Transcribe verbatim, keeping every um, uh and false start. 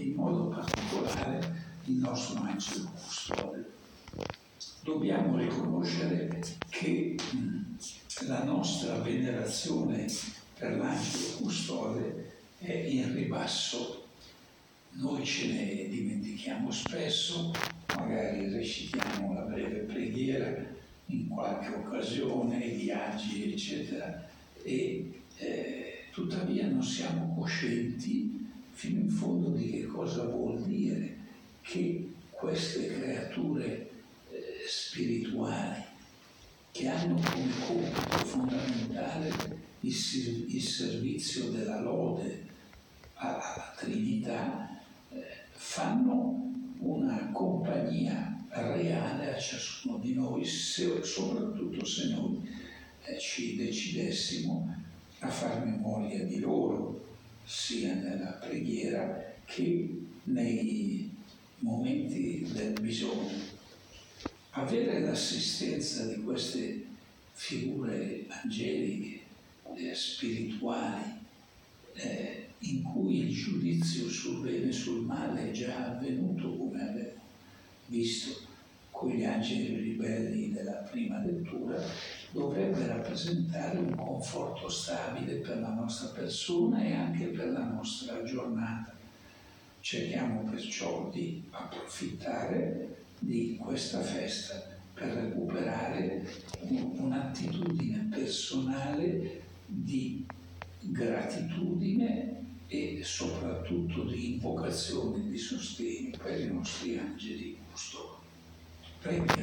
in modo particolare il nostro angelo custode. Dobbiamo riconoscere che mh, la nostra venerazione per l'angelo custode è in ribasso. Noi ce ne dimentichiamo spesso, magari recitiamo la breve preghiera in qualche occasione, i viaggi, eccetera, e eh, tuttavia non siamo coscienti fino in fondo di che cosa vuol dire che queste creature eh, spirituali, che hanno come compito fondamentale il, il servizio della lode alla Trinità, eh, fanno una compagnia reale a ciascuno di noi, se, soprattutto se noi eh, ci decidessimo a far memoria di loro, sia nella preghiera che nei momenti del bisogno. Avere l'assistenza di queste figure angeliche, eh, spirituali, eh, in cui il giudizio sul bene e sul male è già avvenuto, come abbiamo visto con gli angeli ribelli della prima lettura, dovrebbe rappresentare un conforto stabile per la nostra persona e anche per la nostra giornata. Cerchiamo perciò di approfittare di questa festa per recuperare un'attitudine personale di gratitudine e soprattutto di invocazione e di sostegno per i nostri angeli custodi. Preghiamo.